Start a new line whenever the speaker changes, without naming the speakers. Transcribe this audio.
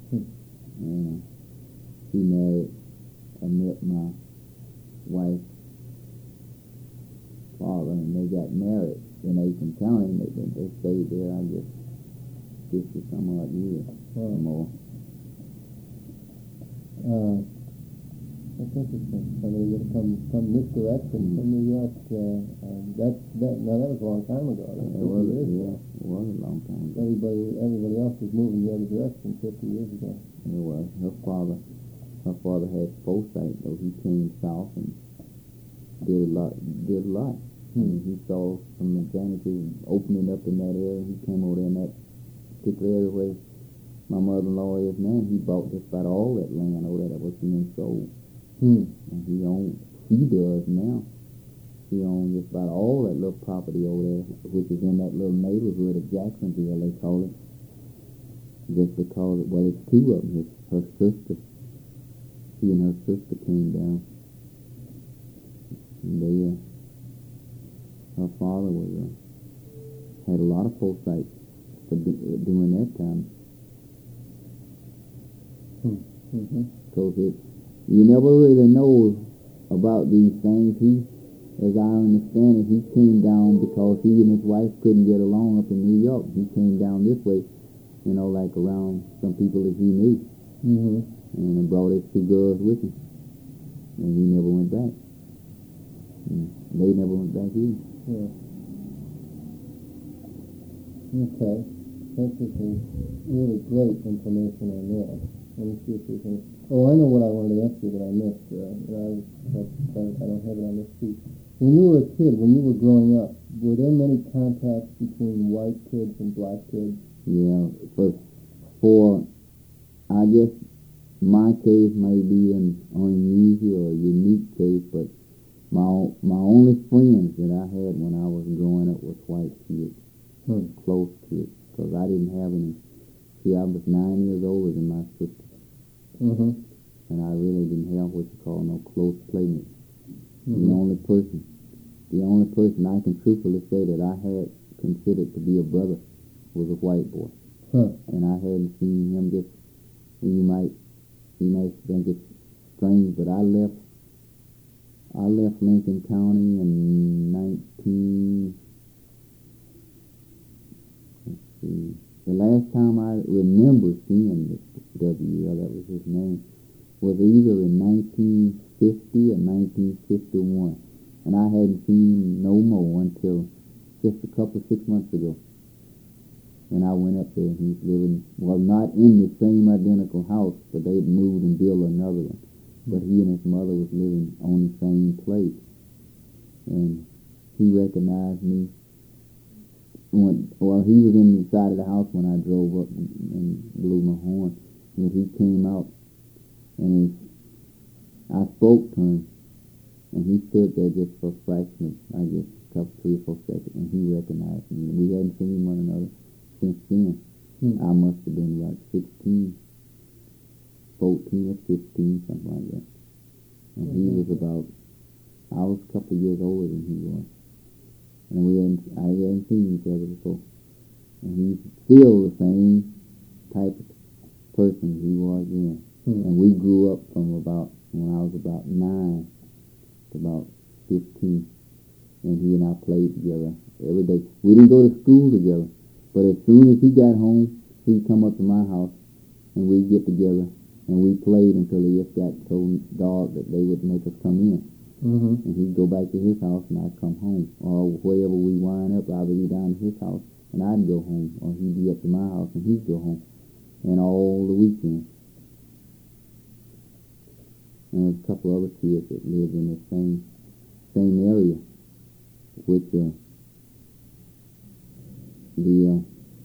And she married, I met my wife's father, and they got married in Aiken County, and they stayed there, I guess, 50 some odd years or more.
That's interesting. Somebody would have come this direction from New York. Now that was a long time ago.
It was a long time ago.
Everybody else was moving the other direction 50 years ago.
It was. Her father had foresight, though. He came south and did a lot. I mean, he saw some mechanics opening up in that area. He came over there in that particular area where my mother-in-law is now. He bought just about all that land over there that was being sold. And he does now. He owns just about all that little property over there, which is in that little neighborhood of Jacksonville, they call it. Just because, it's two of them. It's her sister. She and her sister came down. And her father had a lot of foresight for doing that time. Because you never really know about these things. He, as I understand it, he came down because he and his wife couldn't get along up in New York. He came down this way, like around some people that he knew. And brought his two girls with him. And he never went back. And they never went back either.
Yeah. Okay. That is really great information on that. Let me see if we can... Oh, I know what I wanted to ask you that I missed. I don't have it on this sheet. When you were a kid, when you were growing up, were there many contacts between white kids and black kids?
Yeah. For I guess my case may be an unusual or unique case, but my only friends that I had when I was growing up was white kids, close kids, because I didn't have any. See, I was 9 years older than my sister, and I really didn't have what you call no close playmates. The only person I can truthfully say that I had considered to be a brother was a white boy, and I hadn't seen him just. You might think it's strange, but I left Lincoln County in 19. Let's see. The last time I remember seeing this W.L., that was his name, was either in 1950 or 1951, and I hadn't seen him no more until just a couple 6 months ago. And I went up there, and he's living, not in the same identical house, but they'd moved and built another one. But he and his mother was living on the same place. And he recognized me. He was in the side of the house when I drove up and blew my horn. And he came out, and I spoke to him, and he stood there just for a fraction of, I guess, a couple, 3 or 4 seconds, and he recognized me. We hadn't seen one another since then. I must have been about 16, 14 or 15, something like that. And he was I was a couple of years older than he was. And I hadn't seen each other before. And he's still the same type of person he was then. And we grew up from when I was about 9 to about 15. And he and I played together every day. We didn't go to school together. But as soon as he got home, he'd come up to my house, and we'd get together, and we played until it just got so dark that they would make us come in. And he'd go back to his house, and I'd come home. Or wherever we wind up, I'd be down to his house, and I'd go home. Or he'd be up to my house, and he'd go home. And all the weekend. And there's a couple other kids that lived in the same area, which the